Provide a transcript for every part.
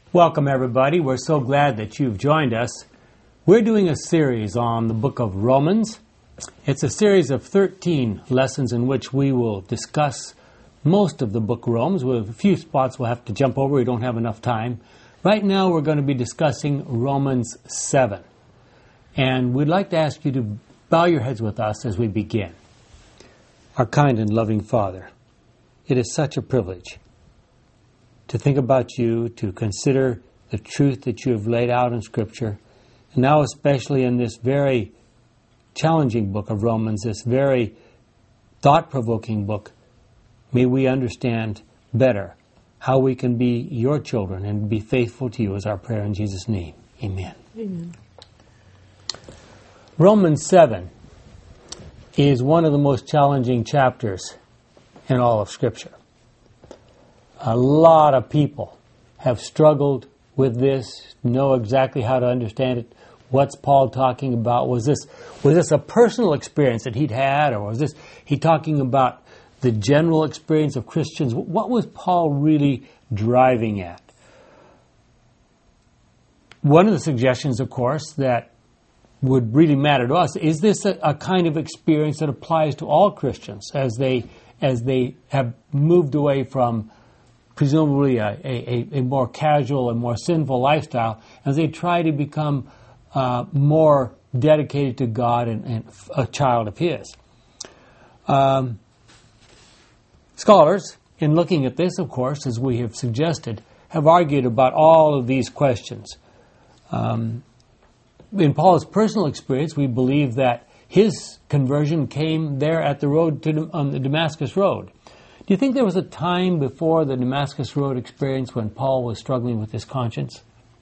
Welcome, everybody. We're so glad that you've joined us. We're doing a series on the book of Romans. It's a series of 13 lessons in which we will discuss most of the book of Romans. With a few spots we'll have to jump over. We don't have enough time. Right now we're going to be discussing Romans 7. And we'd like to ask you to bow your heads with us as we begin. Our kind and loving Father, it is such a privilege to think about you, to consider the truth that you have laid out in Scripture, and now especially in this very challenging book of Romans, this very thought-provoking book. May we understand better how we can be your children and be faithful to you, is our prayer in Jesus' name. Amen. Amen. Romans 7 is one of the most challenging chapters in all of Scripture. A lot of people have struggled with this, know exactly how to understand it. What's Paul talking about? Was this a personal experience that he'd had, or was he talking about the general experience of Christians? What was Paul really driving at? One of the suggestions, of course, that would really matter to us, is this a kind of experience that applies to all Christians as they have moved away from presumably a more casual and more sinful lifestyle, as they try to become more dedicated to God and a child of His. Scholars, in looking at this, of course, as we have suggested, have argued about all of these questions. In Paul's personal experience, we believe that his conversion came there at the road on the Damascus Road. Do you think there was a time before the Damascus Road experience when Paul was struggling with his conscience?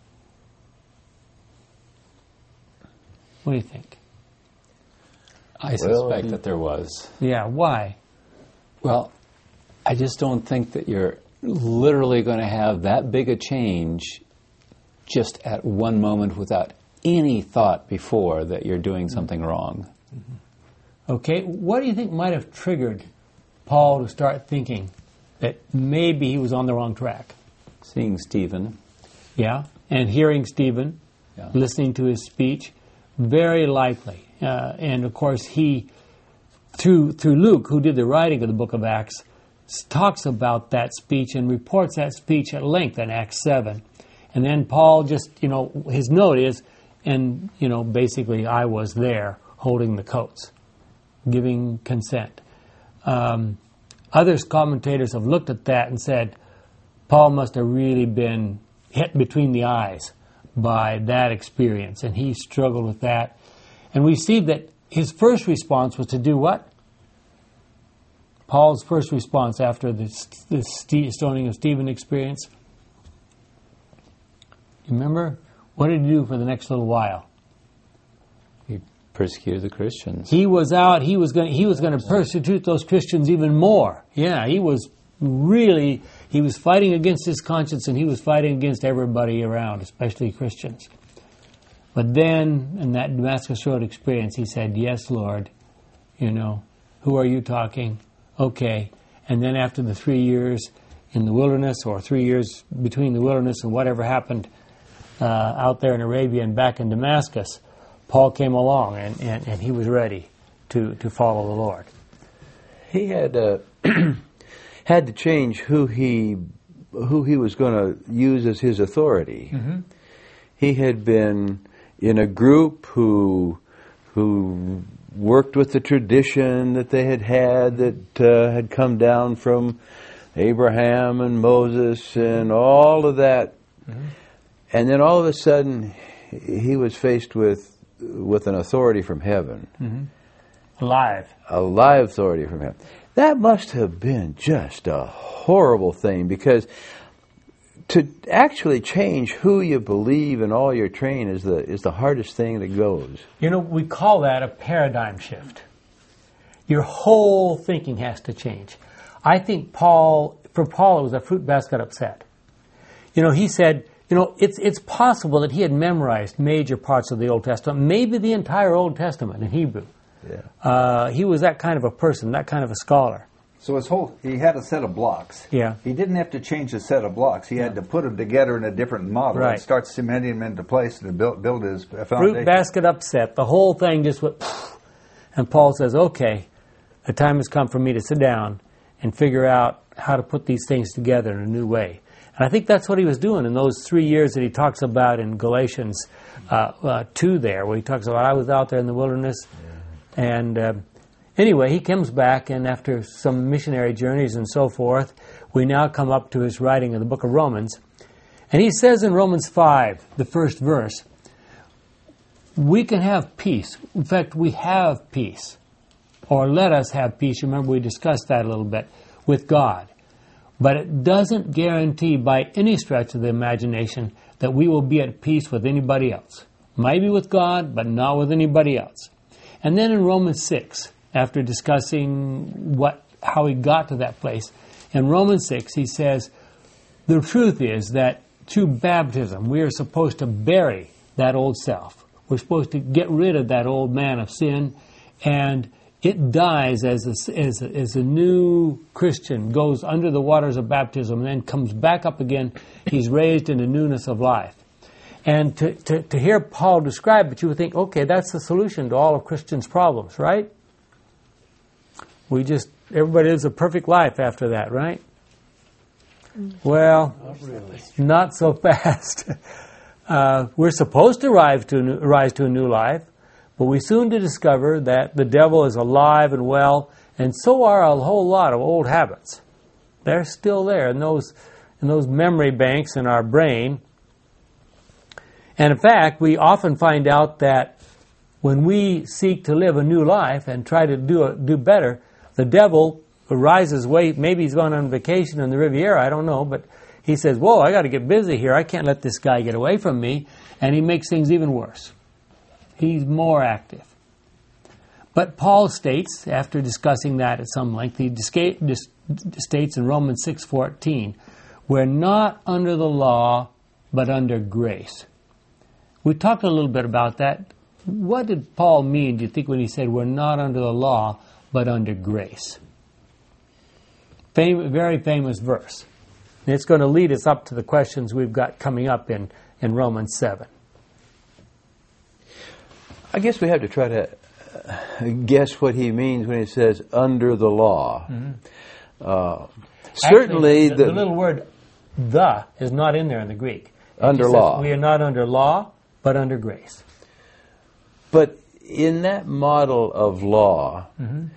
What do you think? I suspect that there was. Yeah, why? Well, I just don't think that you're literally going to have that big a change just at one moment without any thought before that you're doing something wrong. Mm-hmm. Okay, what do you think might have triggered Paul to start thinking that maybe he was on the wrong track? Seeing Stephen. Yeah, and hearing Stephen, listening to his speech, very likely. And of course, he, through Luke, who did the writing of the book of Acts, talks about that speech and reports that speech at length in Acts 7. And then Paul just, his note is, and, basically, I was there holding the coats, giving consent. Other commentators have looked at that and said, Paul must have really been hit between the eyes by that experience, and he struggled with that. And we see that his first response was to do what? Paul's first response after the stoning of Stephen experience. You remember? What did he do for the next little while? He persecuted the Christians. He was out. He was going to persecute those Christians even more. Yeah, he was fighting against his conscience, and he was fighting against everybody around, especially Christians. But then, in that Damascus Road experience, he said, "Yes, Lord, who are you talking? Okay." And then after the 3 years in the wilderness, or 3 years between the wilderness and whatever happened out there in Arabia and back in Damascus, Paul came along and he was ready to follow the Lord. He had had to change who he was going to use as his authority. Mm-hmm. He had been in a group who worked with the tradition that they had that had come down from Abraham and Moses and all of that. Mm-hmm. And then all of a sudden, he was faced with an authority from heaven. Mm-hmm. A live authority from heaven. That must have been just a horrible thing, because to actually change who you believe in all your training is the hardest thing that goes. We call that a paradigm shift. Your whole thinking has to change. I think for Paul, it was a fruit basket upset. He said, it's possible that he had memorized major parts of the Old Testament, maybe the entire Old Testament in Hebrew. Yeah. He was that kind of a person, that kind of a scholar. So he had a set of blocks. Yeah. He didn't have to change the set of blocks. He had to put them together in a different model Right. and start cementing them into place to build his foundation. Fruit basket upset. The whole thing just went, and Paul says, okay, the time has come for me to sit down and figure out how to put these things together in a new way. And I think that's what he was doing in those 3 years that he talks about in Galatians 2 there, where he talks about, I was out there in the wilderness. And anyway, he comes back, and after some missionary journeys and so forth, we now come up to his writing of the book of Romans. And he says in Romans 5, the first verse, we can have peace. In fact, we have peace. Or let us have peace. You remember we discussed that a little bit with God. But it doesn't guarantee by any stretch of the imagination that we will be at peace with anybody else. Maybe with God, but not with anybody else. And then in Romans 6, after discussing how he got to that place, in Romans 6 he says, the truth is that through baptism we are supposed to bury that old self. We're supposed to get rid of that old man of sin, and it dies as a new Christian goes under the waters of baptism and then comes back up again. He's raised in the newness of life. And to hear Paul describe it, you would think, okay, that's the solution to all of Christians' problems, right? Everybody lives a perfect life after that, right? Well, not so fast. We're supposed to rise to a new life, but we soon to discover that the devil is alive and well, and so are a whole lot of old habits. They're still there in those memory banks in our brain. And in fact, we often find out that when we seek to live a new life and try to do better, the devil rises weight. Maybe he's gone on vacation in the Riviera, I don't know, but he says, whoa, I got to get busy here. I can't let this guy get away from me. And he makes things even worse. He's more active. But Paul states, after discussing that at some length, he states in Romans 6:14, we're not under the law, but under grace. We talked a little bit about that. What did Paul mean, do you think, when he said we're not under the law, but under grace? Very famous verse. And it's going to lead us up to the questions we've got coming up in Romans 7. I guess we have to try to guess what he means when he says under the law. Mm-hmm. Certainly, actually, the little word "the" is not in there in the Greek. Under law. We are not under law, but under grace. But in that model of law,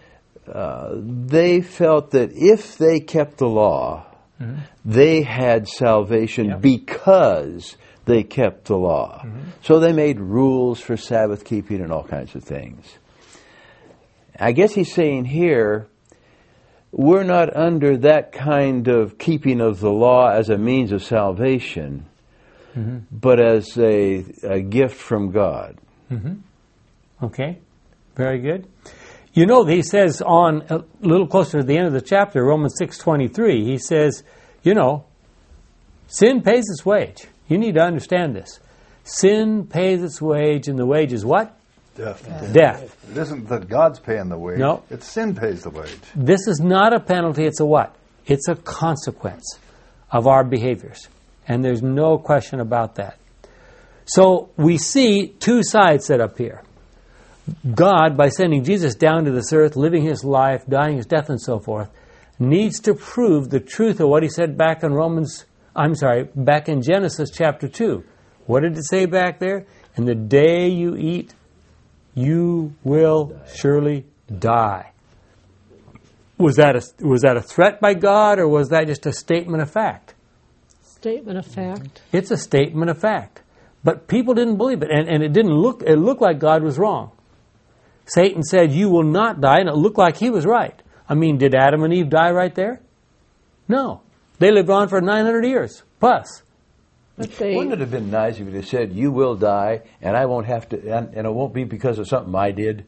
they felt that if they kept the law, they had salvation because they kept the law. So they made rules for Sabbath keeping and all kinds of things. I guess he's saying here, we're not under that kind of keeping of the law as a means of salvation, but as a gift from God. Okay, very good. You know, he says on a little closer to the end of the chapter, Romans 6:23, he says, you know, sin pays its wage. You need to understand this. Sin pays its wage, and the wage is what? Death. It isn't that God's paying the wage. No. It's sin pays the wage. This is not a penalty, it's a what? It's a consequence of our behaviors. And there's no question about that. So we see two sides set up here. God, by sending Jesus down to this earth, living his life, dying his death and so forth, needs to prove the truth of what he said back in Genesis chapter 2. What did it say back there? And the day you eat, you will surely die. Was that a threat by God, or was that just a statement of fact? Statement of fact. It's a statement of fact. But people didn't believe it, and it looked like God was wrong. Satan said, you will not die, and it looked like he was right. I mean, did Adam and Eve die right there? No. They lived on for 900 years, plus. Wouldn't it have been nice if it had said, you will die, and I won't have to, and it won't be because of something I did?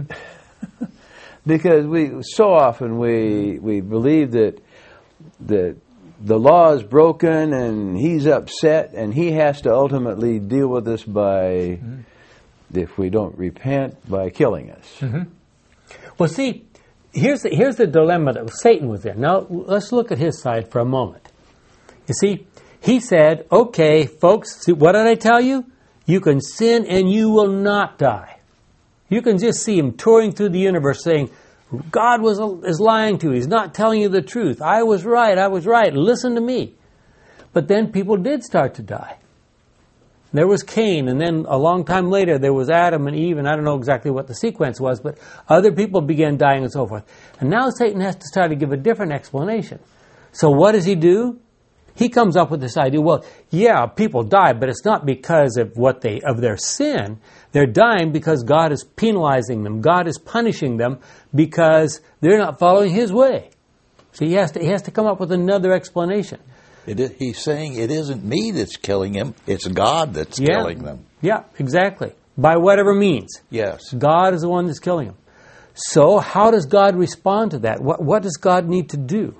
Because so often we believe that the law is broken, and he's upset, and he has to ultimately deal with us by, if we don't repent, by killing us. Well, see, here's the dilemma that Satan was in. Now, let's look at his side for a moment. You see, he said, okay, folks, see, what did I tell you? You can sin and you will not die. You can just see him touring through the universe saying, God is lying to you. He's not telling you the truth. I was right. Listen to me. But then people did start to die. There was Cain, and then a long time later there was Adam and Eve, and I don't know exactly what the sequence was, but other people began dying and so forth. And now Satan has to start to give a different explanation. So what does he do? He comes up with this idea, well, yeah, people die, but it's not because of their sin. They're dying because God is penalizing them. God is punishing them because they're not following His way. So he has to come up with another explanation. He's saying it isn't me that's killing him, it's God that's killing them. Yeah, exactly. By whatever means. Yes. God is the one that's killing him. So how does God respond to that? What does God need to do?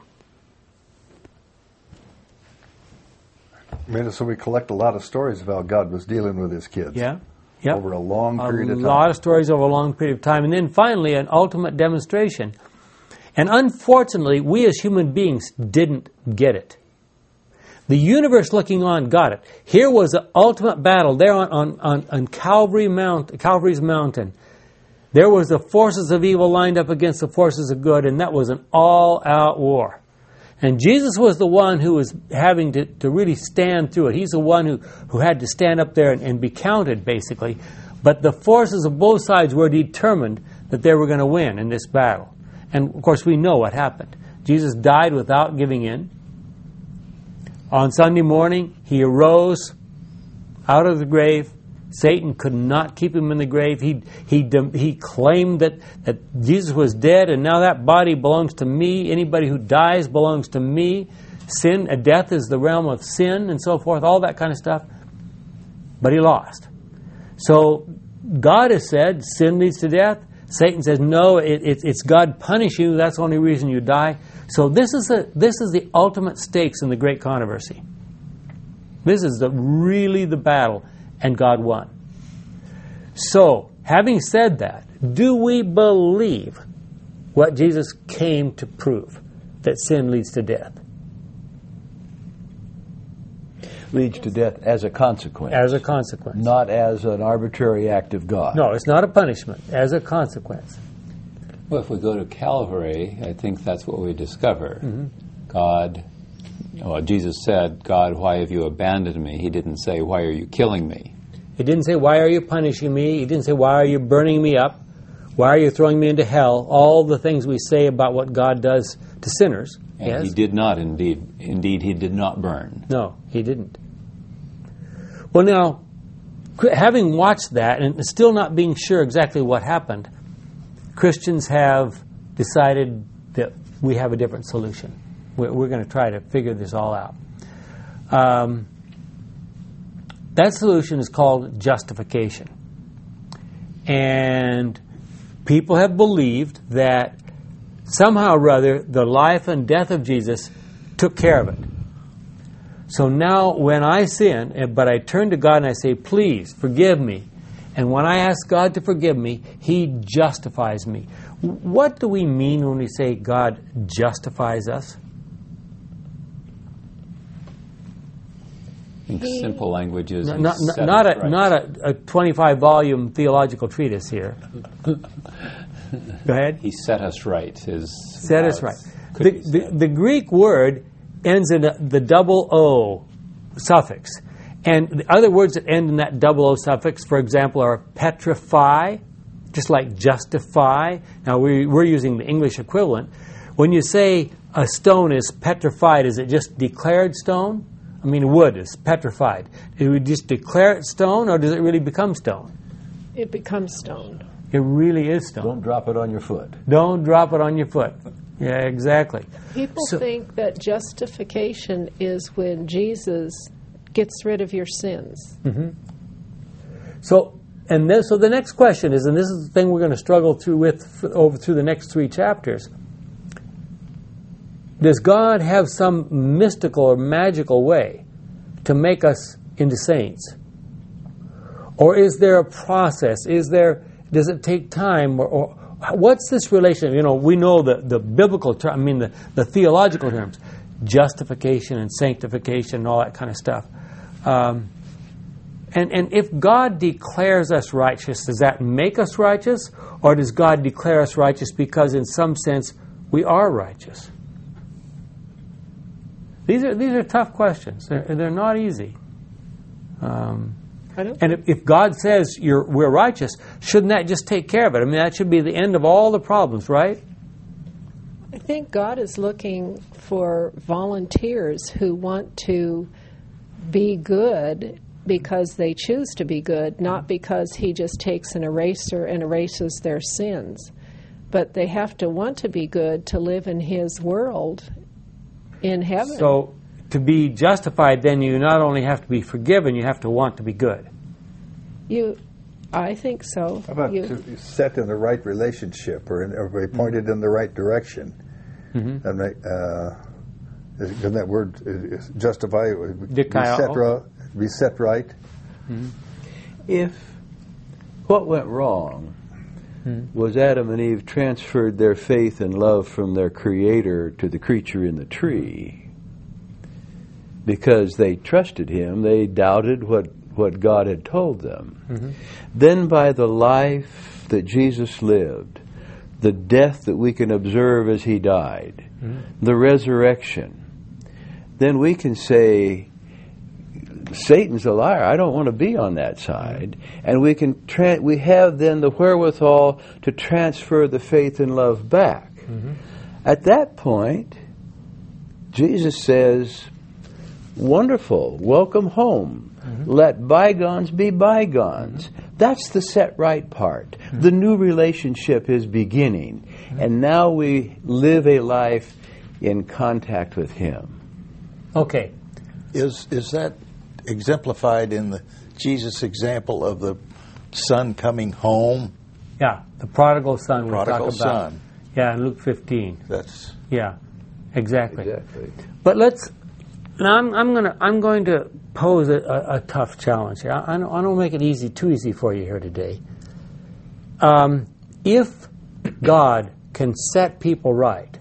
So we collect a lot of stories of how God was dealing with His kids. Yeah. Yep. Over a long period of time. A lot of stories over a long period of time. And then finally, an ultimate demonstration. And unfortunately, we as human beings didn't get it. The universe looking on got it. Here was the ultimate battle there on Calvary's mountain. There was the forces of evil lined up against the forces of good, and that was an all-out war. And Jesus was the one who was having to really stand through it. He's the one who had to stand up there and be counted, basically. But the forces of both sides were determined that they were going to win in this battle. And, of course, we know what happened. Jesus died without giving in. On Sunday morning, He arose out of the grave. Satan could not keep Him in the grave. He claimed that Jesus was dead, and now that body belongs to me. Anybody who dies belongs to me. Death is the realm of sin, and so forth, all that kind of stuff. But He lost. So God has said sin leads to death. Satan says, no, it's God punishing you. That's the only reason you die. So this is the ultimate stakes in the great controversy. This is really the battle, and God won. So, having said that, do we believe what Jesus came to prove? That sin leads to death. Leads to death as a consequence. As a consequence. Not as an arbitrary act of God. No, it's not a punishment. As a consequence. Well, if we go to Calvary, I think that's what we discover. Mm-hmm. Jesus said, God, why have you abandoned me? He didn't say, why are you killing me? He didn't say, why are you punishing me? He didn't say, why are you burning me up? Why are you throwing me into hell? All the things we say about what God does to sinners. And yes? He did not indeed. Indeed, He did not burn. No, He didn't. Well, now, having watched that and still not being sure exactly what happened, Christians have decided that we have a different solution. We're going to try to figure this all out. That solution is called justification. And people have believed that somehow or other the life and death of Jesus took care of it. So now when I sin, but I turn to God and I say, please forgive me, and when I ask God to forgive me, He justifies me. What do we mean when we say God justifies us? In simple language is Not a 25-volume theological treatise here. Go ahead. He set us right. Set us right. The Greek word ends in the double O suffix. And the other words that end in that double O suffix, for example, are petrify, just like justify. Now, we're using the English equivalent. When you say a stone is petrified, is it just declared stone? I mean, wood is petrified. Do we just declare it stone, or does it really become stone? It becomes stone. It really is stone. Don't drop it on your foot. Don't drop it on your foot. Yeah, exactly. People think that justification is when Jesus gets rid of your sins. Mm-hmm. So the next question is, and this is the thing we're going to struggle through through the next 3 chapters. Does God have some mystical or magical way to make us into saints? Or is there a process? Does it take time, or what's this relation? You know, we know the biblical term, I mean the theological terms, justification and sanctification and all that kind of stuff. And if God declares us righteous, does that make us righteous? Or does God declare us righteous because in some sense we are righteous? These are tough questions. They're not easy. And if God says we're righteous, shouldn't that just take care of it? I mean, that should be the end of all the problems, right? I think God is looking for volunteers who want to be good because they choose to be good, not because He just takes an eraser and erases their sins. But they have to want to be good to live in His world in heaven. So to be justified, then you not only have to be forgiven, you have to want to be good. I think so. How about to be set in the right relationship or be pointed in the right direction? Mm-hmm. Isn't that word justify? Be set right. Mm-hmm. If what went wrong was Adam and Eve transferred their faith and love from their Creator to the creature in the tree, because they trusted Him, they doubted what God had told them. Mm-hmm. Then by the life that Jesus lived, the death that we can observe as He died, the resurrection, then we can say, Satan's a liar. I don't want to be on that side. And we can we have then the wherewithal to transfer the faith and love back. Mm-hmm. At that point, Jesus says, wonderful, welcome home. Mm-hmm. Let bygones be bygones. Mm-hmm. That's the set right part. Mm-hmm. The new relationship is beginning. Mm-hmm. And now we live a life in contact with Him. Okay. Is that exemplified in the Jesus example of the son coming home? Yeah, the prodigal son. Prodigal son. Yeah, in Luke 15. That's exactly. But let's. Now I'm going to pose a tough challenge here. I don't make it too easy for you here today. If God can set people right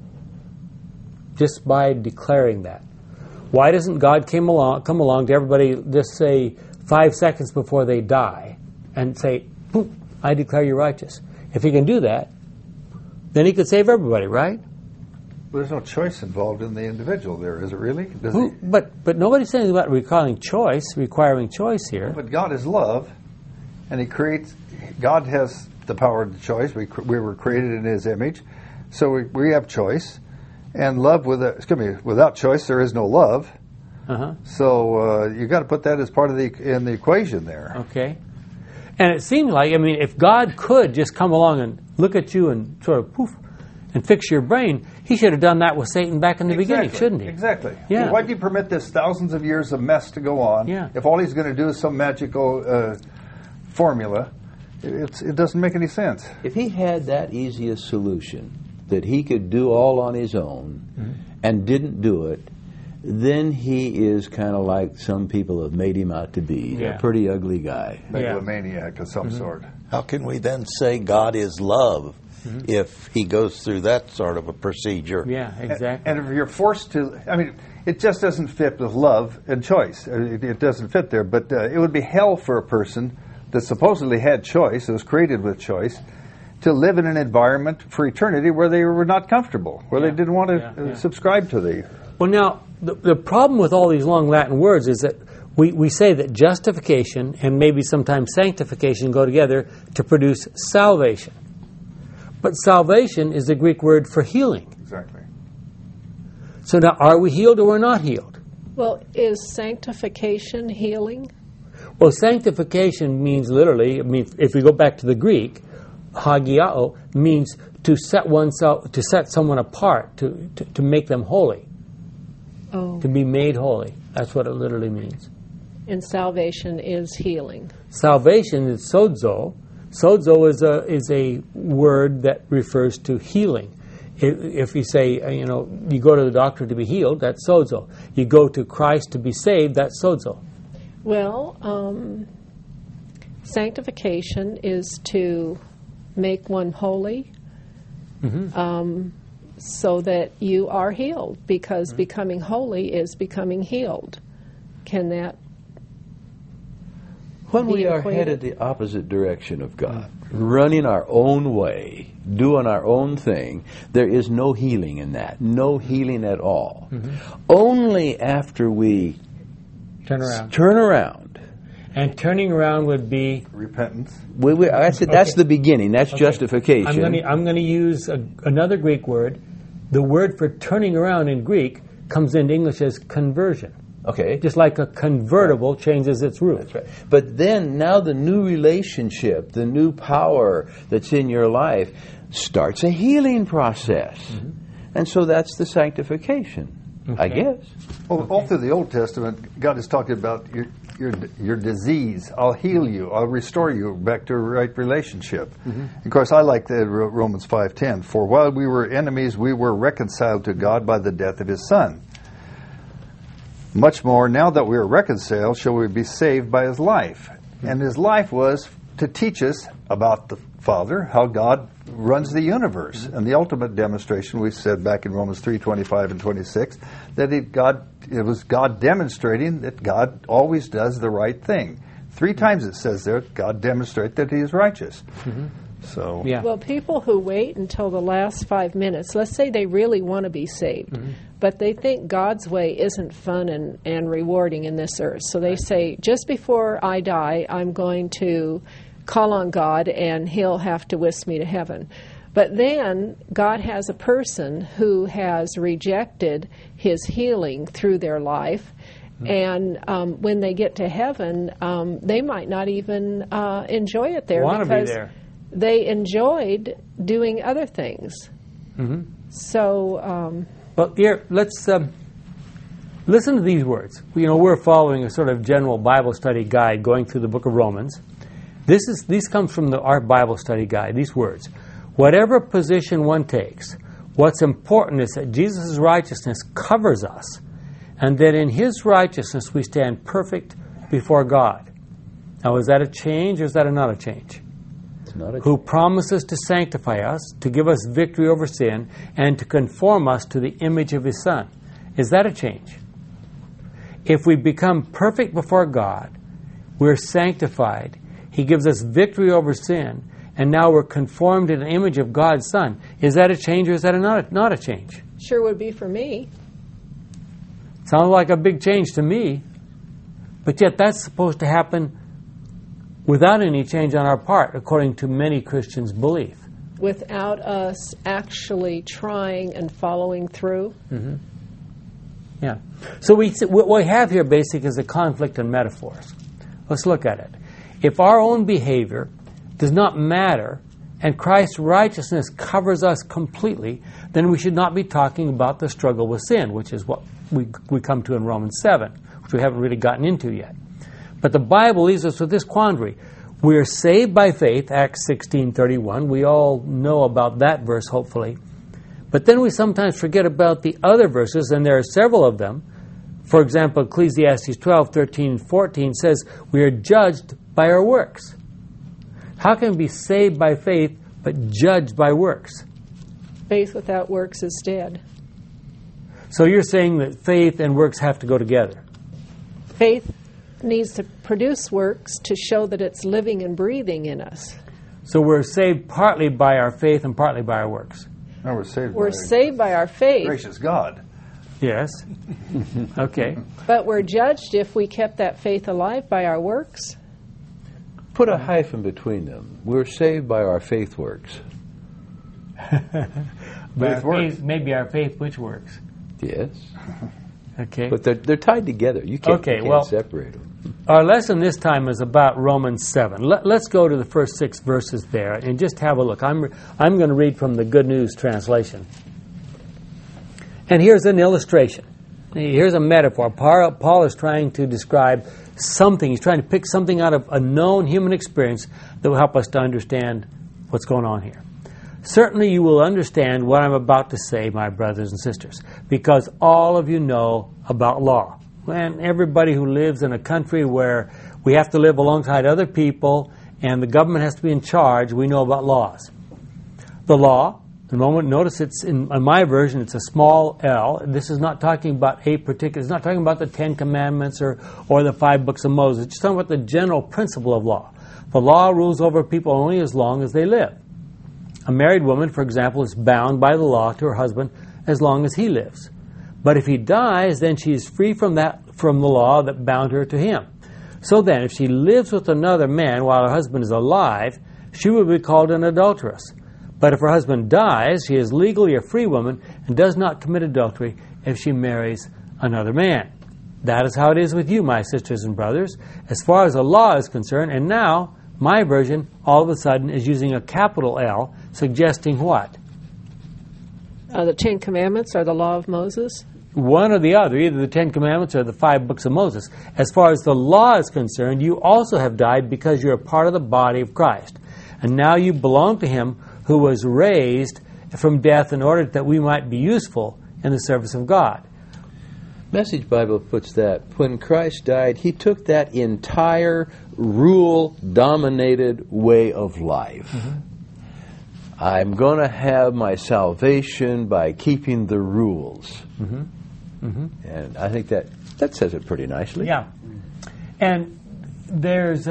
just by declaring that, why doesn't God come along to everybody, just say 5 seconds before they die, and say, "Boom, I declare you righteous"? If He can do that, then He could save everybody, right? Well, there's no choice involved in the individual there, is it really? But nobody's saying about requiring choice here. But God is love, and He creates. God has the power of the choice. We were created in His image, so we have choice. And love without choice, there is no love. Uh-huh. So you got to put that as part of in the equation there. Okay. And it seems like, I mean, if God could just come along and look at you and sort of poof and fix your brain, He should have done that with Satan back in the beginning, shouldn't He? Exactly. Yeah. Why do you permit this thousands of years of mess to go on? Yeah. If all He's going to do is some magical formula, it doesn't make any sense. If He had that easy a solution that He could do all on His own and didn't do it, then He is kind of like some people have made Him out to be, a pretty ugly guy. Megalomaniac of some sort. How can we then say God is love if He goes through that sort of a procedure? Yeah, exactly. And if you're forced to, I mean, it just doesn't fit with love and choice. It doesn't fit there. But it would be hell for a person that supposedly had choice, that was created with choice, to live in an environment for eternity where they were not comfortable, where they didn't want to subscribe to the... Well, now, the problem with all these long Latin words is that we say that justification and maybe sometimes sanctification go together to produce salvation. But salvation is the Greek word for healing. Exactly. So now, are we healed or we're not healed? Well, is sanctification healing? Well, sanctification means literally, if we go back to the Greek, hagiao means to set someone apart, to make them holy. Oh. To be made holy. That's what it literally means. And salvation is healing. Salvation is sozo. Sozo is a word that refers to healing. If you say, you go to the doctor to be healed, that's sozo. You go to Christ to be saved, that's sozo. Well, sanctification is to make one holy, Mm-hmm. so that you are healed, because becoming holy is becoming healed. Can that When we be are equated? headed the opposite direction of God, running our own way, doing our own thing, there is no healing in that. No healing at all. Only after we Turn around. turn around. And turning around would be... Repentance. That's the beginning. That's justification. I'm going to use another Greek word. The word for turning around in Greek comes into English as conversion. Okay. Just like a convertible changes its root. That's right. But then now the new relationship, the new power that's in your life starts a healing process. And so that's the sanctification, I guess. Well, all through the Old Testament, God is talking about your disease. I'll heal you. I'll restore you back to a right relationship. Of course, I like the Romans 5:10. For while we were enemies, we were reconciled to God by the death of His Son. Much more, now that we are reconciled, shall we be saved by His life. And His life was to teach us about the Father, how God runs the universe. And the ultimate demonstration, we said back in Romans 3:25 and 26, that it was God demonstrating that God always does the right thing. 3 times it says there, God demonstrates that He is righteous. So, Yeah. Well, people who wait until the last 5 minutes, let's say they really want to be saved, but they think God's way isn't fun and rewarding in this earth. So they say, just before I die, I'm going to call on God and He'll have to whisk me to heaven. But then God has a person who has rejected His healing through their life, and when they get to heaven, they might not even enjoy it there Want to be because there. they enjoyed doing other things. So, Well, here, let's listen to these words. We're following a sort of general Bible study guide going through the book of Romans. These come from our Bible study guide, these words. Whatever position one takes, what's important is that Jesus' righteousness covers us, and that in His righteousness we stand perfect before God. Now, is that a change or is that not a change? Who promises to sanctify us, to give us victory over sin, and to conform us to the image of His Son. Is that a change? If we become perfect before God, we're sanctified. He gives us victory over sin, and now we're conformed to the image of God's Son. Is that a change or is that not a change? sure would be for me. Sounds like a big change to me, but yet that's supposed to happen without any change on our part, according to many Christians' belief. Without us actually trying and following through. Yeah. So what we have here basically is a conflict in metaphors. Let's look at it. If our own behavior does not matter and Christ's righteousness covers us completely, then we should not be talking about the struggle with sin, which is what we come to in Romans 7, which we haven't really gotten into yet. But the Bible leaves us with this quandary. We are saved by faith, Acts 16:31. We all know about that verse, hopefully. But then we sometimes forget about the other verses, and there are several of them. For example, Ecclesiastes 12:13 and 14 says we are judged by our works. How can we be saved by faith but judged by works? Faith without works is dead. So you're saying that faith and works have to go together? Faith needs to produce works to show that it's living and breathing in us. So we're saved partly by our faith and partly by our works? No, We're saved by our faith, gracious God. Yes. Okay. but we're judged if we kept that faith alive by our works. Put a hyphen between them. We're saved by our faith works. By our works. faith, maybe our faith which works. Yes. Okay. But they're tied together. You can't separate them. Our lesson this time is about Romans 7. Let's go to the first 6 verses there and just have a look. I'm going to read from the Good News translation. And here's an illustration. Here's a metaphor. Paul is trying to describe something. He's trying to pick something out of a known human experience that will help us to understand what's going on here. Certainly you will understand what I'm about to say, my brothers and sisters, because all of you know about law. And everybody who lives in a country where we have to live alongside other people and the government has to be in charge, we know about laws. The law, the moment, notice it's in my version, it's a small L. This is not talking about a particular, it's not talking about the 10 Commandments or the 5 books of Moses. It's just talking about the general principle of law. The law rules over people only as long as they live. A married woman, for example, is bound by the law to her husband as long as he lives. But if he dies, then she is free from the law that bound her to him. So then, if she lives with another man while her husband is alive, she will be called an adulteress. But if her husband dies, she is legally a free woman and does not commit adultery if she marries another man. That is how it is with you, my sisters and brothers, as far as the law is concerned. And now, my version, all of a sudden, is using a capital L, suggesting what? The 10 Commandments or the law of Moses? One or the other, either the 10 Commandments or the 5 books of Moses. As far as the law is concerned, you also have died because you're a part of the body of Christ. And now you belong to Him who was raised from death in order that we might be useful in the service of God. Message Bible puts that when Christ died, He took that entire rule-dominated way of life. Mm-hmm. I'm going to have my salvation by keeping the rules. Mm-hmm. Mm-hmm. And I think that says it pretty nicely. Yeah. And there's,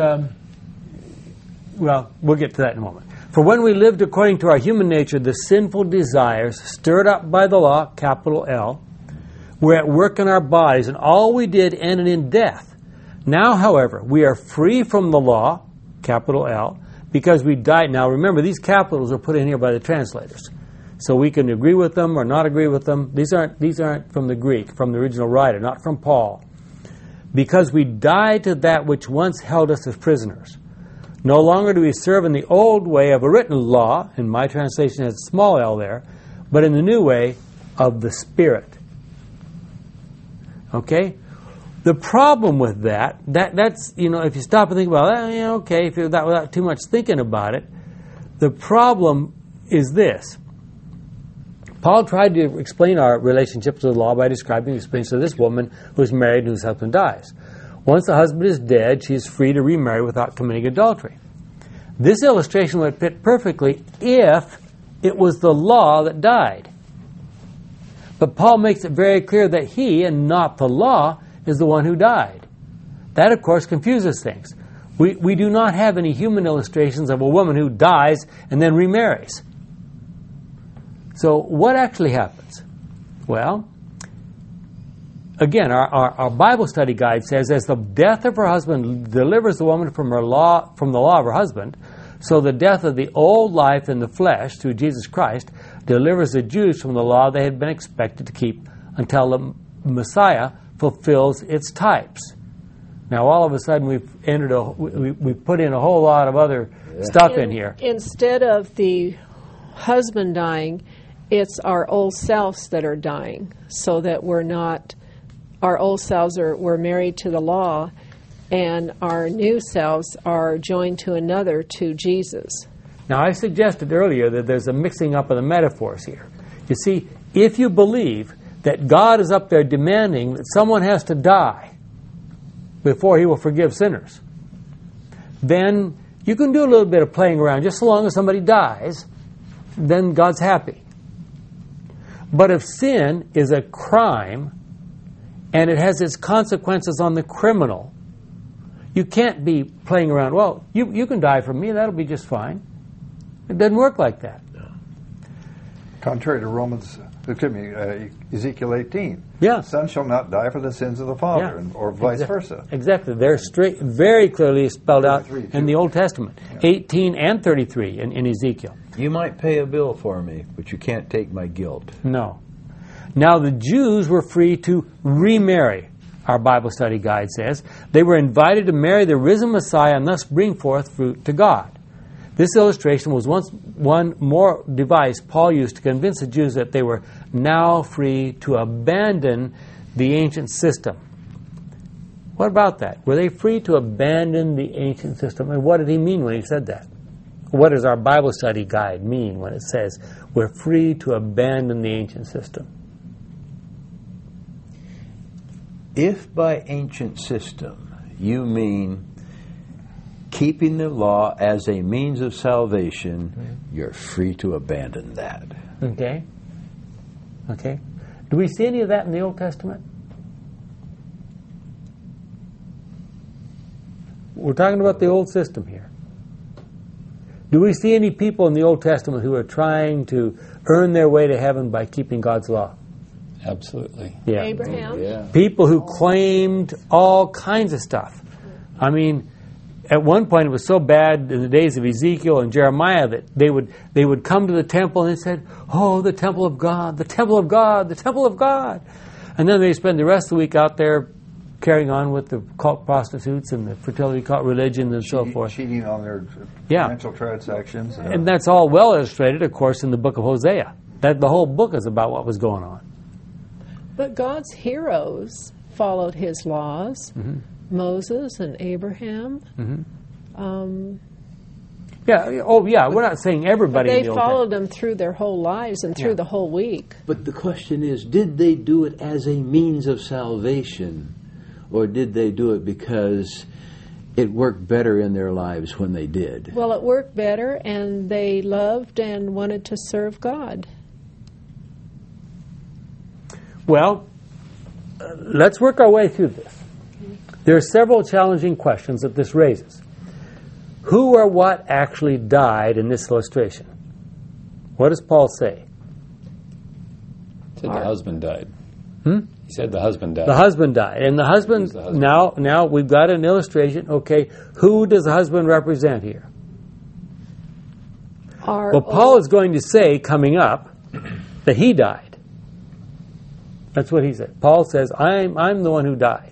well, we'll get to that in a moment. For when we lived according to our human nature, the sinful desires, stirred up by the law, capital L, were at work in our bodies, and all we did ended in death. Now, however, we are free from the law, capital L, because we died. Now, remember, these capitals are put in here by the translators. So we can agree with them or not agree with them. These aren't from the Greek, from the original writer, not from Paul. Because we died to that which once held us as prisoners. No longer do we serve in the old way of a written law, and my translation has a small l there, but in the new way of the Spirit. Okay? The problem with that's, if you stop and think about it, okay, if you're that without too much thinking about it, the problem is this. Paul tried to explain our relationship to the law by describing the experience of this woman who's married and whose husband dies. Once the husband is dead, she is free to remarry without committing adultery. This illustration would fit perfectly if it was the law that died. But Paul makes it very clear that he, and not the law, is the one who died. That, of course, confuses things. We do not have any human illustrations of a woman who dies and then remarries. So what actually happens? Well, again, our Bible study guide says, as the death of her husband delivers the woman from the law of her husband, so the death of the old life in the flesh through Jesus Christ delivers the Jews from the law they had been expected to keep until the Messiah fulfills its types. Now, all of a sudden, we've put in a whole lot of other stuff in here. Instead of the husband dying, it's our old selves that are dying, so that our old selves we're married to the law, and our new selves are joined to another, to Jesus. Now, I suggested earlier that there's a mixing up of the metaphors here. You see, if you believe that God is up there demanding that someone has to die before He will forgive sinners, then you can do a little bit of playing around. Just so long as somebody dies, then God's happy. But if sin is a crime and it has its consequences on the criminal, you can't be playing around, well, you can die for me, that'll be just fine. It doesn't work like that. No. Contrary to Ezekiel 18. Yeah. The son shall not die for the sins of the father, or vice versa. Exactly. They're very clearly spelled out in the Old Testament. Yeah. 18 and 33 in Ezekiel. You might pay a bill for me, but you can't take my guilt. No. Now, the Jews were free to remarry, our Bible study guide says. They were invited to marry the risen Messiah and thus bring forth fruit to God. This illustration was one more device Paul used to convince the Jews that they were now free to abandon the ancient system. What about that? Were they free to abandon the ancient system? And what did he mean when he said that? What does our Bible study guide mean when it says we're free to abandon the ancient system? If by ancient system you mean keeping the law as a means of salvation, you're free to abandon that. Okay. Okay. Do we see any of that in the Old Testament? We're talking about the old system here. Do we see any people in the Old Testament who are trying to earn their way to heaven by keeping God's law? Absolutely. Yeah. Abraham? Yeah. People who claimed all kinds of stuff. I mean, at one point it was so bad in the days of Ezekiel and Jeremiah that they would come to the temple and they said, "Oh, the temple of God, the temple of God, the temple of God." And then they spend the rest of the week out there carrying on with the cult prostitutes and the fertility cult religion and so forth. Cheating on their Yeah. financial transactions. And that's all well illustrated, of course, in the book of Hosea. That the whole book is about what was going on. But God's heroes followed his laws. Moses and Abraham. Yeah. Oh, yeah. We're not saying everybody. They in the Old followed them through their whole lives and through Yeah. the whole week. But the question is, did they do it as a means of salvation, or did they do it because it worked better in their lives when they did? Well, it worked better, and they loved and wanted to serve God. Well, let's work our way through this. There are several challenging questions that this raises. Who or what actually died in this illustration? What does Paul say? He said the husband died. Hmm? He said the husband died. The husband died. And the husband, Who's the husband? now we've got an illustration. Okay, who does the husband represent here? Well, Paul is going to say, coming up, that he died. That's what he said. Paul says, I'm the one who died.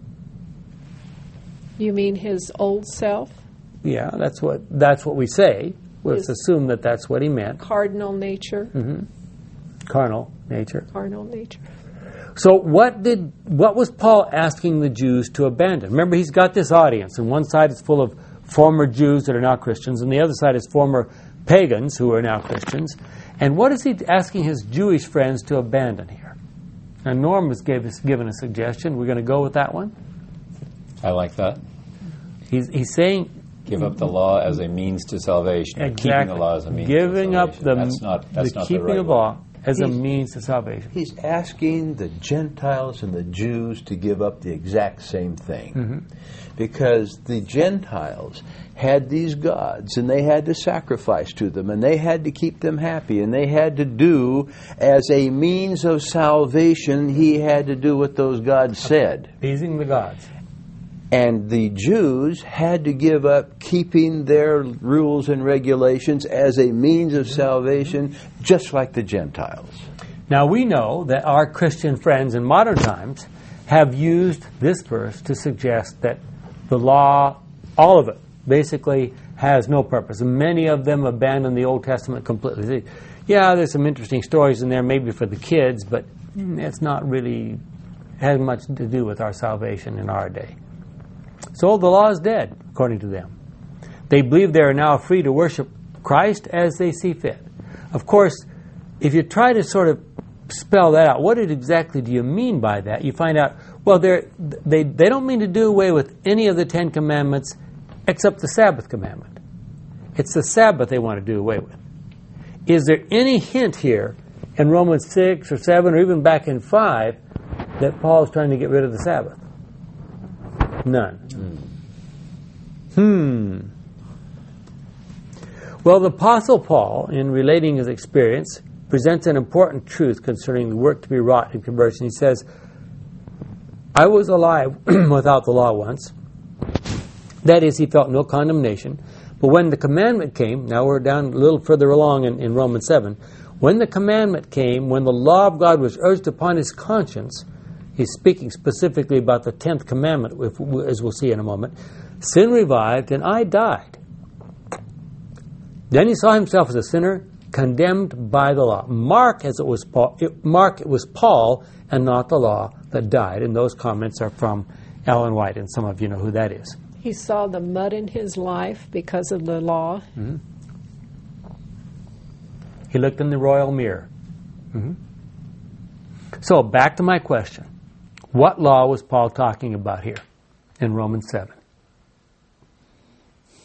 You mean his old self? Yeah, that's what we say. Let's His assume that that's what he meant. cardinal nature? Carnal nature. Carnal nature. So what was Paul asking the Jews to abandon? Remember, he's got this audience, and one side is full of former Jews that are now Christians, and the other side is former pagans who are now Christians. And what is he asking his Jewish friends to abandon here? Now, Norm has given a suggestion. We're going to go with that one. I like that. He's saying Give up the law as a means to salvation. or Keeping the law as a means giving to up salvation. That's the not keeping the right of law as a He's- means to salvation. He's asking the Gentiles and the Jews to give up the exact same thing. Because the Gentiles had these gods, and they had to sacrifice to them, and they had to keep them happy, and they had to do, as a means of salvation, he had to do what those gods said. Appeasing the gods. And the Jews had to give up keeping their rules and regulations as a means of salvation, just like the Gentiles. Now we know that our Christian friends in modern times have used this verse to suggest that the law, all of it, basically has no purpose. And many of them abandon the Old Testament completely. Yeah, there's some interesting stories in there maybe for the kids, but it's not really, has much to do with our salvation in our day. So the law is dead, according to them. They believe they are now free to worship Christ as they see fit. Of course, if you try to sort of spell that out, what exactly do you mean by that? You find out, well, they don't mean to do away with any of the Ten Commandments except the Sabbath commandment. It's the Sabbath they want to do away with. Is there any hint here in Romans 6 or 7 or even back in 5 that Paul is trying to get rid of the Sabbath? None. Well, the Apostle Paul, in relating his experience, presents an important truth concerning the work to be wrought in conversion. He says, I was alive without the law once. That is, he felt no condemnation. But when the commandment came, now we're down a little further along in Romans 7, when the commandment came, when the law of God was urged upon his conscience, he's speaking specifically about the 10th commandment, as we'll see in a moment, sin revived and I died. Then he saw himself as a sinner, condemned by the law. Mark it was Paul and not the law that died. And those comments are from Ellen White, and some of you know who that is. He saw the mud in his life because of the law. He looked in the royal mirror. So back to my question. What law was Paul talking about here in Romans 7?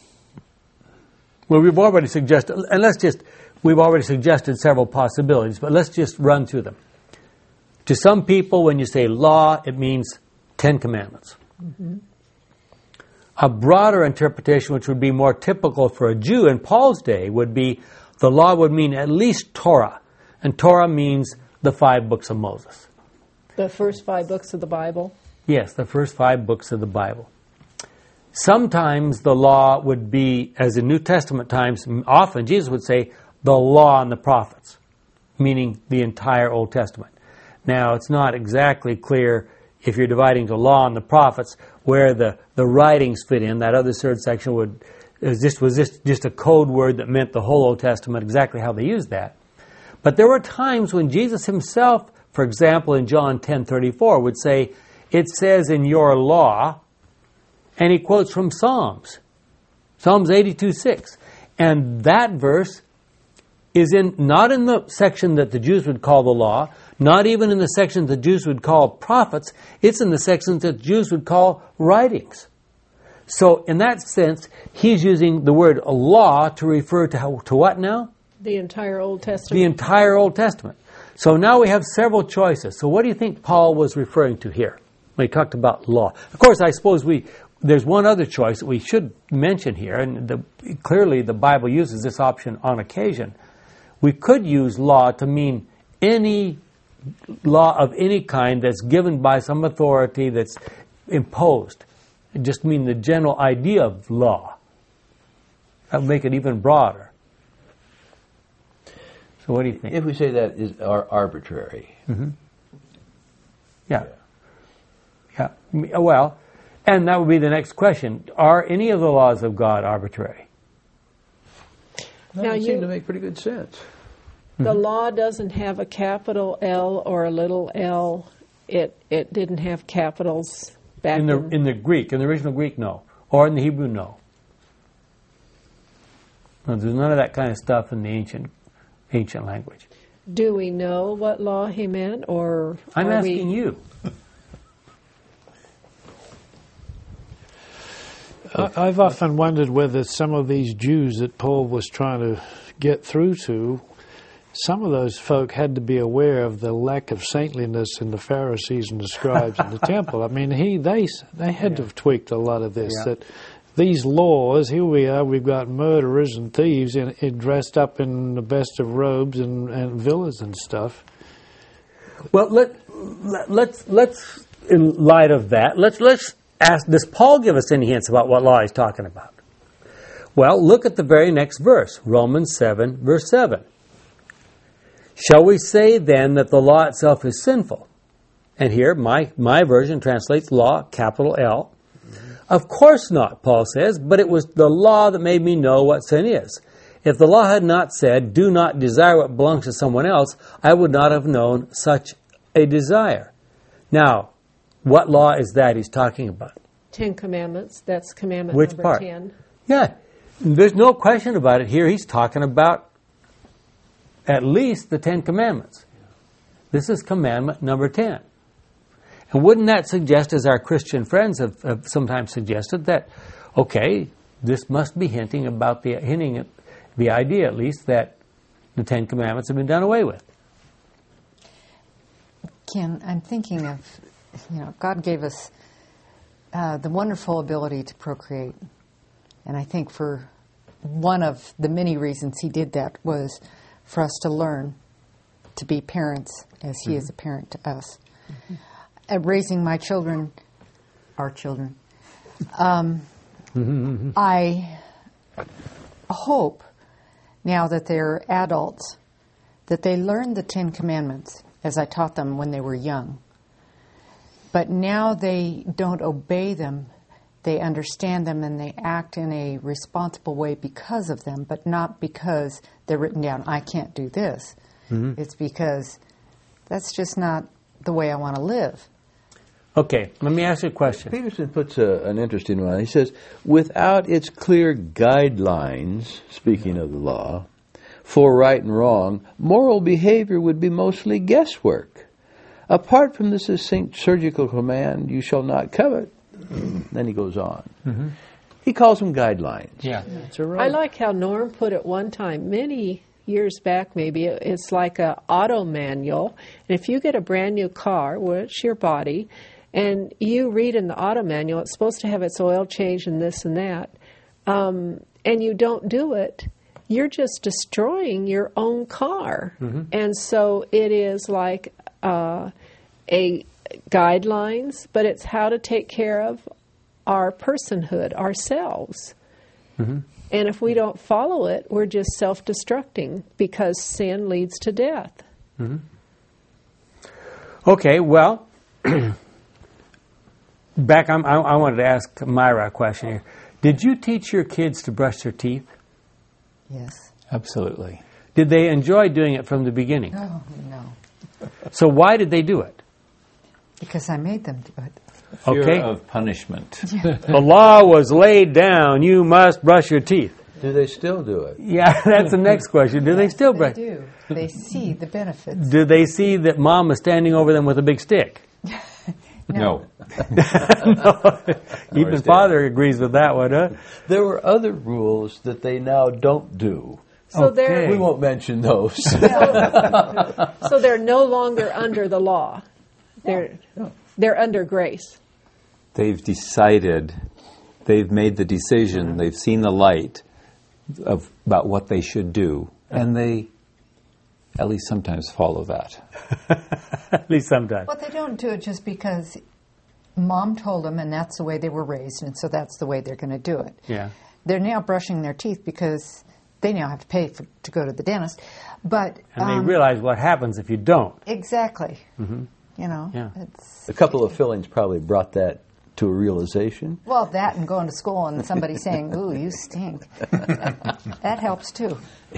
Well, we've already suggested, and we've already suggested several possibilities, but let's just run through them. To some people, when you say law, it means 10 Commandments. Mm-hmm. A broader interpretation, which would be more typical for a Jew in Paul's day, would be the law would mean at least Torah. And Torah means the 5 books of Moses. The first 5 books of the Bible? Yes, the first 5 books of the Bible. Sometimes the law would be, as in New Testament times, often Jesus would say, the law and the prophets, meaning the entire Old Testament. Now, it's not exactly clear if you're dividing the law and the prophets where the writings fit in. That other third section was just a code word that meant the whole Old Testament, exactly how they used that. But there were times when Jesus himself, for example, in John 10:34, would say, it says in your law, and he quotes from Psalms 82:6. And that verse is not in the section that the Jews would call the law, not even in the section that the Jews would call prophets. It's in the section that Jews would call writings. So in that sense, he's using the word law to refer to what now? The entire Old Testament. The entire Old Testament. So now we have several choices. So what do you think Paul was referring to here when he talked about law? Of course, I suppose there's one other choice that we should mention here, and clearly the Bible uses this option on occasion. We could use law to mean any law of any kind that's given by some authority that's imposed. It just mean the general idea of law. That would make it even broader. So what do you think? If we say that is arbitrary. Mm-hmm. Yeah. Well, and that would be the next question. Are any of the laws of God arbitrary? That would seem to make pretty good sense. The law doesn't have a capital L or a little l. It didn't have capitals back in the Greek, in the original Greek, no. Or in the Hebrew, no. No, there's none of that kind of stuff in the ancient language. Do we know what law he meant, or I'm asking you. I've often wondered whether some of these Jews that Paul was trying to get through to, some of those folk had to be aware of the lack of saintliness in the Pharisees and the scribes in the temple. I mean, they had to have tweaked a lot of this. Yeah. That these laws, here we are, we've got murderers and thieves dressed up in the best of robes and villas and stuff. Well, let's in light of that, let's ask, does Paul give us any hints about what law he's talking about? Well, look at the very next verse, Romans 7, verse 7. Shall we say then that the law itself is sinful? And here, my version translates law, capital L. Of course not, Paul says, but it was the law that made me know what sin is. If the law had not said, do not desire what belongs to someone else, I would not have known such a desire. Now, what law is that he's talking about? 10 Commandments. That's commandment Which number part? 10. Yeah, there's no question about it here. He's talking about at least the 10 Commandments. This is commandment number 10. And wouldn't that suggest, as our Christian friends have sometimes suggested, that, okay, this must be hinting at the idea, at least, that the 10 Commandments have been done away with. Ken, I'm thinking of, God gave us the wonderful ability to procreate. And I think for one of the many reasons he did that was for us to learn to be parents as he is a parent to us. Mm-hmm. At raising my children, our children, I hope now that they're adults that they learn the 10 Commandments as I taught them when they were young. But now they don't obey them. They understand them and they act in a responsible way because of them, but not because they're written down, I can't do this. Mm-hmm. It's because that's just not the way I want to live. Okay, let me ask you a question. Peterson puts an interesting one. He says, without its clear guidelines, speaking of the law, for right and wrong, moral behavior would be mostly guesswork. Apart from the succinct surgical command, you shall not covet, then he goes on. Mm-hmm. He calls them guidelines. Yeah. That's right. I like how Norm put it one time, many years back maybe, it's like a auto manual. And if you get a brand new car, which your body, and you read in the auto manual, it's supposed to have its oil change and this and that, and you don't do it, you're just destroying your own car. And so it is like a guidelines, but it's how to take care of our personhood, ourselves. And if we don't follow it, we're just self-destructing because sin leads to death. Okay, well, back, I wanted to ask Myra a question here. Did you teach your kids to brush their teeth? Yes. Absolutely. Did they enjoy doing it from the beginning? Oh, no. So why did they do it? Because I made them do it. Fear Okay. of punishment. The law was laid down. You must brush your teeth. Do they still do it? Yeah, that's the next question. Do they still They brush? do. They see the benefits. Do they see that mom is standing over them with a big stick? No. Even father agrees with that one, huh? There were other rules that they now don't do. So Okay. We won't mention those. so they're no longer under the law. They're under grace. They've decided, they've made the decision, they've seen the light about what they should do, and they at least sometimes follow that. At least sometimes. Well, they don't do it just because mom told them and that's the way they were raised, and so that's the way they're going to do it. Yeah. They're now brushing their teeth because they now have to pay to go to the dentist. But And they realize what happens if you don't. exactly. You know, Yeah. it's A couple of fillings probably brought that to a realization. well, that and going to school and somebody saying, "Ooh, you stink." That helps too.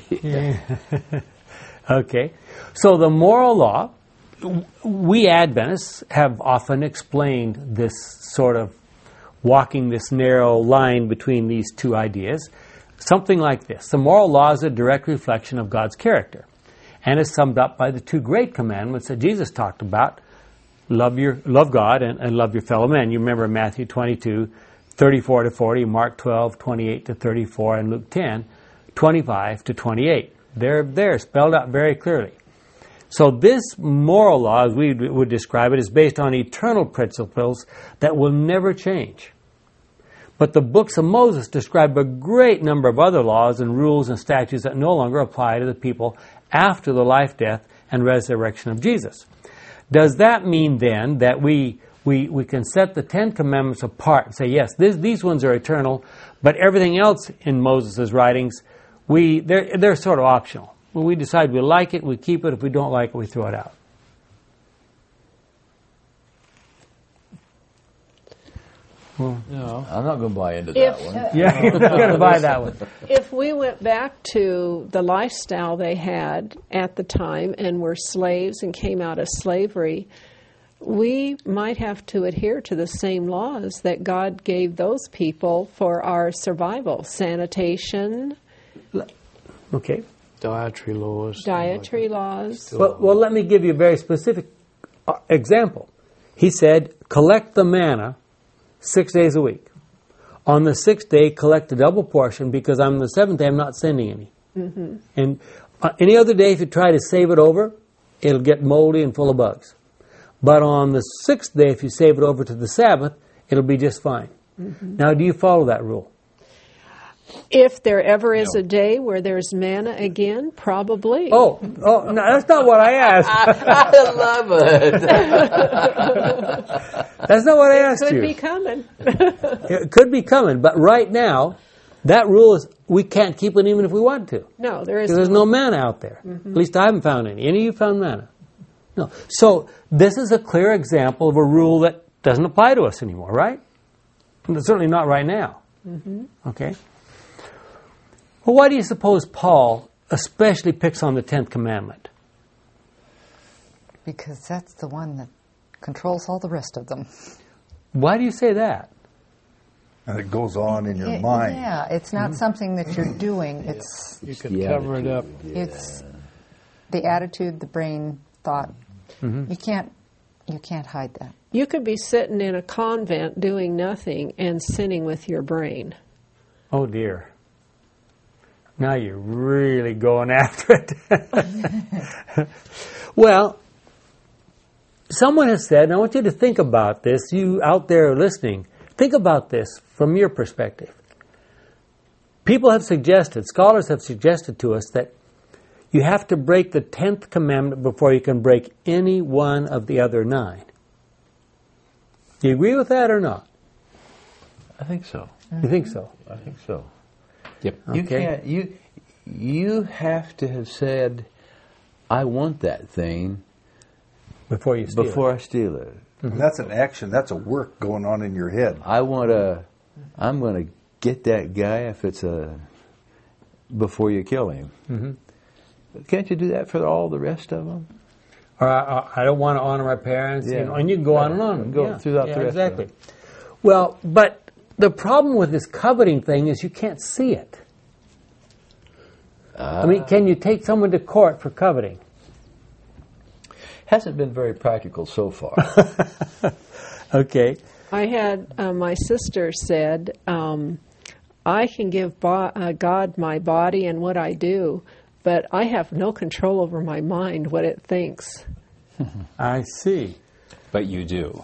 Okay. So the moral law, we Adventists have often explained this sort of walking this narrow line between these two ideas. Something like this. The moral law is a direct reflection of God's character and is summed up by the two great commandments that Jesus talked about. Love God and love your fellow man. You remember Matthew 22, 34 to 40, Mark 12, 28 to 34, and Luke 10, 25 to 28. They're spelled out very clearly. So this moral law, as we would describe it, is based on eternal principles that will never change. But the books of Moses describe a great number of other laws and rules and statutes that no longer apply to the people after the life, death, and resurrection of Jesus. Does that mean then that we can set the Ten Commandments apart and say, yes, these ones are eternal, but everything else in Moses' writings, they're sort of optional. When we decide we like it, we keep it. If we don't like it, we throw it out. No. I'm not going to buy into that one. Yeah, you're not going to buy that one. If we went back to the lifestyle they had at the time and were slaves and came out of slavery, we might have to adhere to the same laws that God gave those people for our survival. Sanitation, Okay. Dietary laws. dietary laws. Well, let me give you a very specific example. He said, collect the manna 6 days a week. On the sixth day, collect a double portion because on the seventh day, I'm not sending any. And any other day, if you try to save it over, it'll get moldy and full of bugs. But on the sixth day, if you save it over to the Sabbath, it'll be just fine. Now, do you follow that rule? If there ever is a day where there's manna again, probably. Oh, no, that's not what I asked. I love it. That's not what I asked Could you. be coming. It could be coming, but right now, that rule is we can't keep it even if we want to. No, there is Because there's no manna out there. At least I haven't found any. Any of you found manna? No. So this is a clear example of a rule that doesn't apply to us anymore, right? And certainly not right now. Okay? Well, why do you suppose Paul especially picks on the 10th commandment? Because that's the one that controls all the rest of them. Why do you say that? And it goes on in your mind. Yeah, it's not something that you're doing. It's You can cover it up. it's the attitude, the brain, thought. You can't hide that. You could be sitting in a convent doing nothing and sinning with your brain. Oh, dear. Now you're really going after it. Well, someone has said, and I want you to think about this, you out there listening, think about this from your perspective. People have suggested, scholars have suggested to us that you have to break the 10th commandment before you can break any one of the other 9. Do you agree with that or not? I think so. You think so? I think so. Yep. You Okay. can't. You have to have said, "I want that thing," Before you steal before it. I steal it. That's an action. That's a work going on in your head. I'm going to get that guy if it's before you kill him. Mm-hmm. Can't you do that for all the rest of them? Or I don't want to honor my parents, Yeah. you know, and you can go on and on. Go throughout the rest exactly. of it. Well, but the problem with this coveting thing is you can't see it. I mean, can you take someone to court for coveting? Hasn't been very practical so far. Okay. I had my sister said, I can give God my body and what I do, but I have no control over my mind, what it thinks. I see. But you do.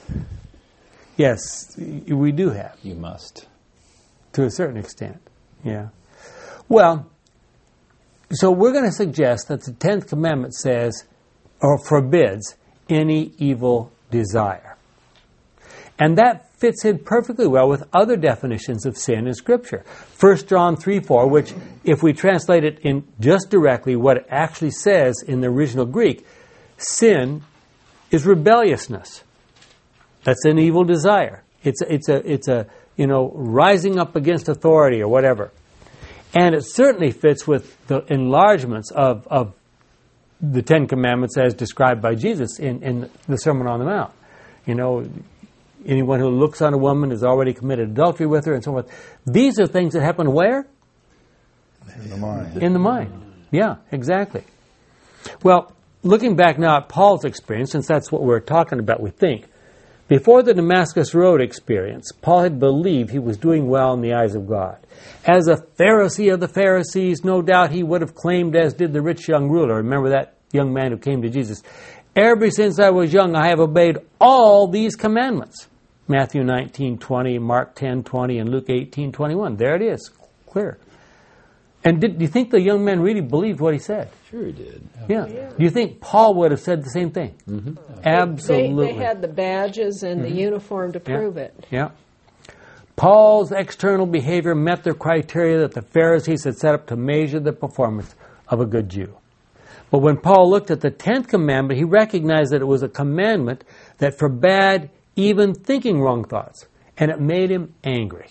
Yes, we do have, You must. to a certain extent. Yeah. Well, so we're going to suggest that the 10th commandment says, or forbids, any evil desire. And that fits in perfectly well with other definitions of sin in Scripture. 1 John 3:4, which, if we translate it in just directly what it actually says in the original Greek, sin is rebelliousness. That's an evil desire. It's a rising up against authority or whatever. And it certainly fits with the enlargements of the Ten Commandments as described by Jesus in the Sermon on the Mount. You know, anyone who looks on a woman has already committed adultery with her and so forth. These are things that happen where? In the mind. In the mind. Yeah, exactly. Well, looking back now at Paul's experience, since that's what we're talking about, we think, before the Damascus Road experience, Paul had believed he was doing well in the eyes of God. As a Pharisee of the Pharisees, no doubt he would have claimed, as did the rich young ruler. Remember that young man who came to Jesus? Ever since I was young, I have obeyed all these commandments. Matthew 19:20, Mark 10:20, and Luke 18:21. There it is, clear. And do you think the young man really believed what he said? Sure he did. Yeah. Do you think Paul would have said the same thing? Mm-hmm. Absolutely. They had the badges and the uniform to prove it. Yeah. Paul's external behavior met the criteria that the Pharisees had set up to measure the performance of a good Jew. But when Paul looked at the 10th commandment, he recognized that it was a commandment that forbade even thinking wrong thoughts, and it made him angry.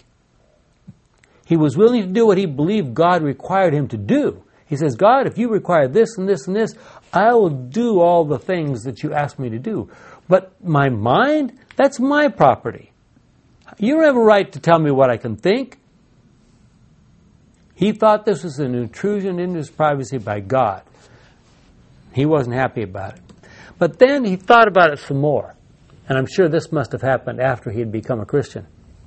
He was willing to do what he believed God required him to do. He says, God, if you require this and this and this, I will do all the things that you ask me to do. But my mind, that's my property. You don't have a right to tell me what I can think. He thought this was an intrusion into his privacy by God. He wasn't happy about it. But then he thought about it some more. And I'm sure this must have happened after he had become a Christian.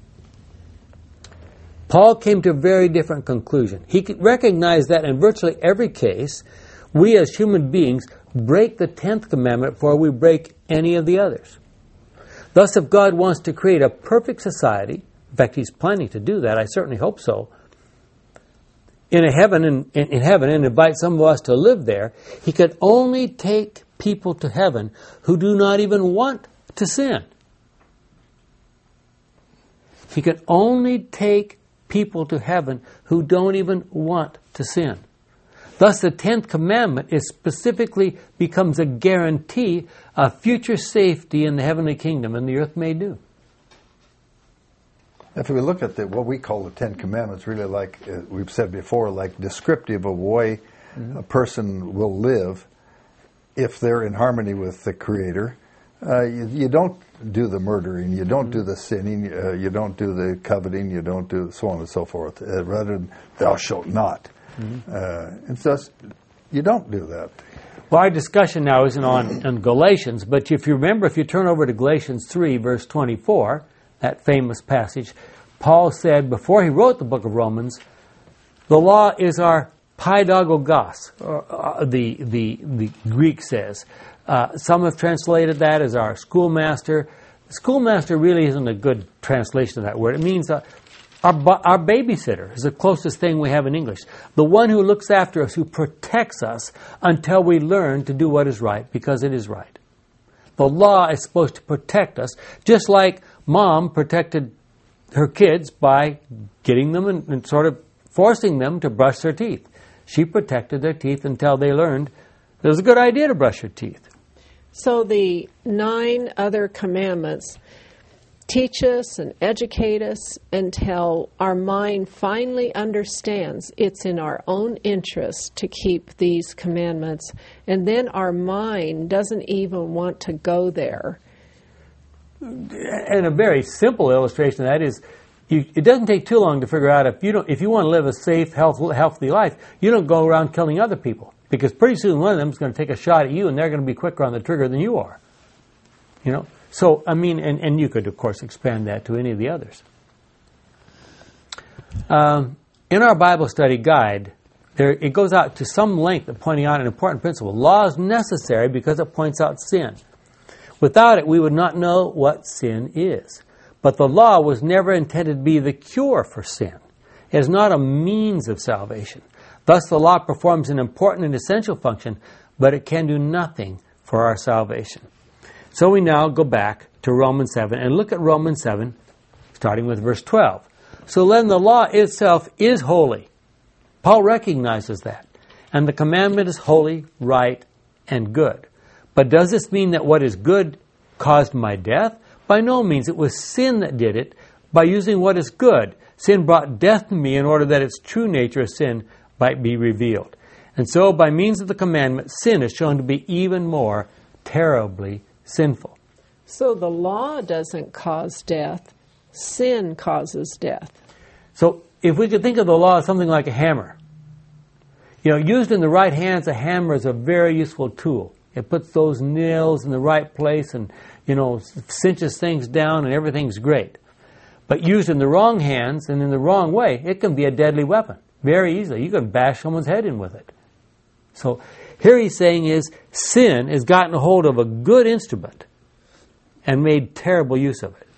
Paul came to a very different conclusion. He recognized that in virtually every case, we as human beings break the 10th commandment before we break any of the others. Thus, if God wants to create a perfect society, in fact, He's planning to do that, I certainly hope so, in heaven and invite some of us to live there, He could only take people to heaven who do not even want to sin. He could only take people to heaven who don't even want to sin. Thus, the 10th commandment specifically becomes a guarantee of future safety in the heavenly kingdom, and the earth may do. If we look at what we call the Ten Commandments, really like we've said before, like descriptive of the way a person will live if they're in harmony with the Creator. You don't do the murdering, you don't do the sinning, you don't do the coveting, you don't do so on and so forth. Rather than thou shalt not. It's just, you don't do that. Well, our discussion now isn't on Galatians, but if you remember, if you turn over to Galatians 3, verse 24, that famous passage, Paul said before he wrote the book of Romans, the law is our paidagogos, the Greek says. Some have translated that as our schoolmaster. Schoolmaster really isn't a good translation of that word. It means our babysitter is the closest thing we have in English. The one who looks after us, who protects us until we learn to do what is right, because it is right. The law is supposed to protect us, just like Mom protected her kids by getting them and sort of forcing them to brush their teeth. She protected their teeth until they learned it was a good idea to brush your teeth. So the 9 other commandments teach us and educate us until our mind finally understands it's in our own interest to keep these commandments, and then our mind doesn't even want to go there. And a very simple illustration of that is, it doesn't take too long to figure out if you want to live a safe, healthy life, you don't go around killing other people, because pretty soon one of them is going to take a shot at you, and they're going to be quicker on the trigger than you are. So, I mean, and you could, of course, expand that to any of the others. In our Bible study guide, it goes out to some length of pointing out an important principle. Law is necessary because it points out sin. Without it, we would not know what sin is. But the law was never intended to be the cure for sin. It is not a means of salvation. Thus, the law performs an important and essential function, but it can do nothing for our salvation. So we now go back to Romans 7 and look at Romans 7, starting with verse 12. So then the law itself is holy. Paul recognizes that. And the commandment is holy, right, and good. But does this mean that what is good caused my death? By no means. It was sin that did it. By using what is good, sin brought death to me in order that its true nature of sin might be revealed. And so by means of the commandment, sin is shown to be even more terribly sinful. So the law doesn't cause death. Sin causes death. So if we could think of the law as something like a hammer. Used in the right hands, a hammer is a very useful tool. It puts those nails in the right place and, cinches things down and everything's great. But used in the wrong hands and in the wrong way, it can be a deadly weapon. Very easily. You can bash someone's head in with it. So here he's saying is sin has gotten a hold of a good instrument and made terrible use of it.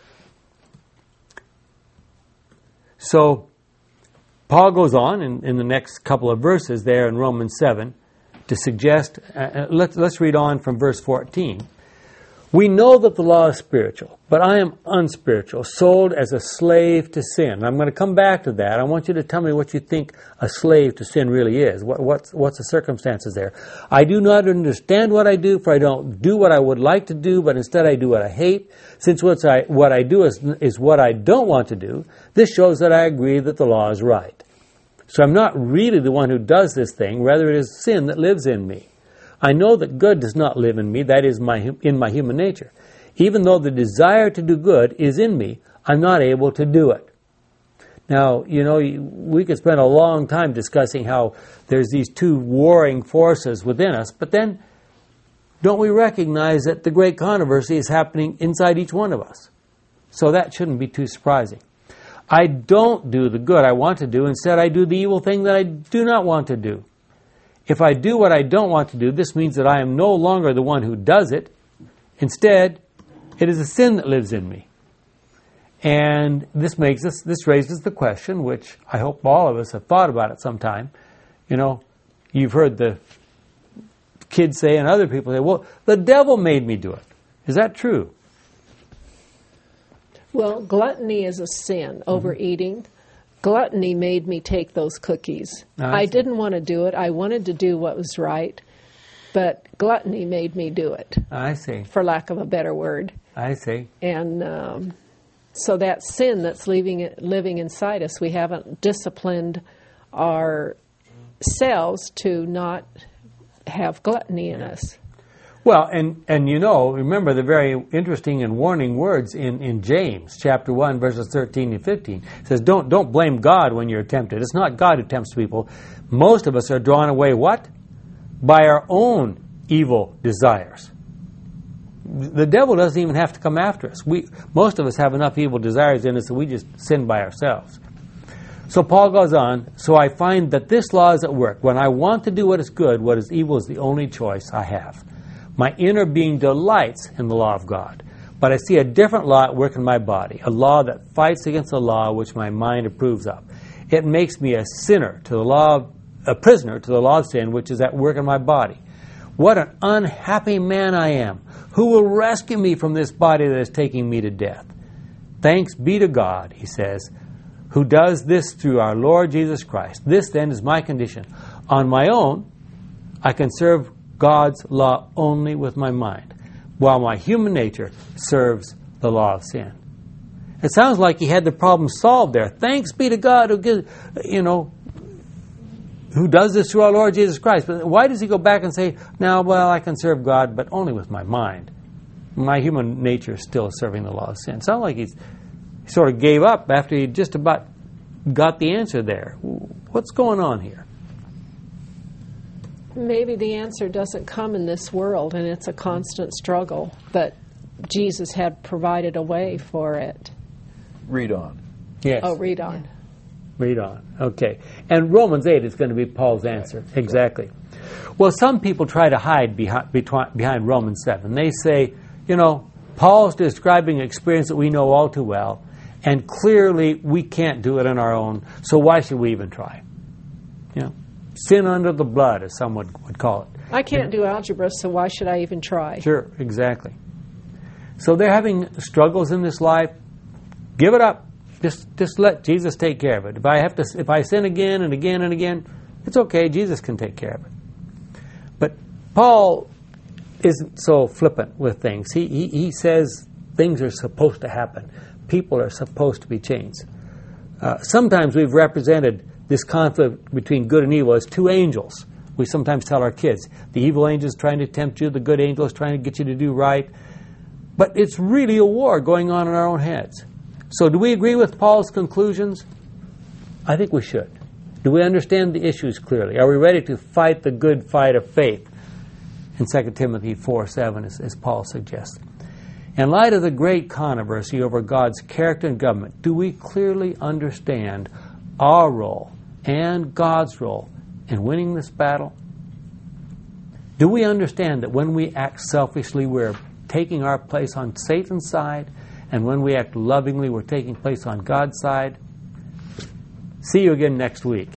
So Paul goes on in the next couple of verses there in Romans 7 to suggest, let's read on from verse 14. We know that the law is spiritual, but I am unspiritual, sold as a slave to sin. I'm going to come back to that. I want you to tell me what you think a slave to sin really is. What's the circumstances there? I do not understand what I do, for I don't do what I would like to do, but instead I do what I hate. Since what I do is what I don't want to do, this shows that I agree that the law is right. So I'm not really the one who does this thing, rather it is sin that lives in me. I know that good does not live in me, that is in my human nature. Even though the desire to do good is in me, I'm not able to do it. Now, we could spend a long time discussing how there's these two warring forces within us, but then don't we recognize that the great controversy is happening inside each one of us? So that shouldn't be too surprising. I don't do the good I want to do. Instead, I do the evil thing that I do not want to do. If I do what I don't want to do, this means that I am no longer the one who does it. Instead, it is a sin that lives in me. And this raises the question, which I hope all of us have thought about at some time. You've heard the kids say and other people say, well, the devil made me do it. Is that true? Well, gluttony is a sin, overeating. Gluttony made me take those cookies. I didn't want to do it. I wanted to do what was right, but gluttony made me do it. I see. For lack of a better word. I see. And so that sin that's living inside us, we haven't disciplined ourselves to not have gluttony in us. Well, and remember the very interesting and warning words in James chapter 1, verses 13 and 15. It says, don't blame God when you're tempted. It's not God who tempts people. Most of us are drawn away, what? By our own evil desires. The devil doesn't even have to come after us. Most of us have enough evil desires in us that we just sin by ourselves. So Paul goes on, so I find that this law is at work. When I want to do what is good, what is evil is the only choice I have. My inner being delights in the law of God. But I see a different law at work in my body, a law that fights against the law which my mind approves of. It makes me a prisoner to the law of sin, which is at work in my body. What an unhappy man I am. Who will rescue me from this body that is taking me to death? Thanks be to God, he says, who does this through our Lord Jesus Christ. This then is my condition. On my own, I can serve God's law only with my mind, while my human nature serves the law of sin. It sounds like he had the problem solved there. Thanks be to God who gives, who does this through our Lord Jesus Christ. But why does he go back and say, now, well, I can serve God, but only with my mind? My human nature is still serving the law of sin. It sounds like he sort of gave up after he just about got the answer there. What's going on here? Maybe the answer doesn't come in this world, and it's a constant struggle, but Jesus had provided a way for it. Read on. Yes. Oh, read on. Yeah. Read on. Okay. And Romans 8 is going to be Paul's answer. Exactly. Well, some people try to hide behind Romans 7. They say, Paul's describing an experience that we know all too well, and clearly we can't do it on our own, so why should we even try? Sin under the blood, as some would call it. I can't do algebra, so why should I even try? Sure, exactly. So they're having struggles in this life. Give it up. Just let Jesus take care of it. If I sin again and again and again, it's okay. Jesus can take care of it. But Paul isn't so flippant with things. He says things are supposed to happen. People are supposed to be changed. Sometimes we've represented this conflict between good and evil as two angels. We sometimes tell our kids, the evil angel is trying to tempt you, the good angel is trying to get you to do right. But it's really a war going on in our own heads. So do we agree with Paul's conclusions? I think we should. Do we understand the issues clearly? Are we ready to fight the good fight of faith? In 2 Timothy 4:7, as Paul suggests. In light of the great controversy over God's character and government, do we clearly understand our role and God's role in winning this battle? Do we understand that when we act selfishly, we're taking our place on Satan's side, and when we act lovingly, we're taking place on God's side? See you again next week.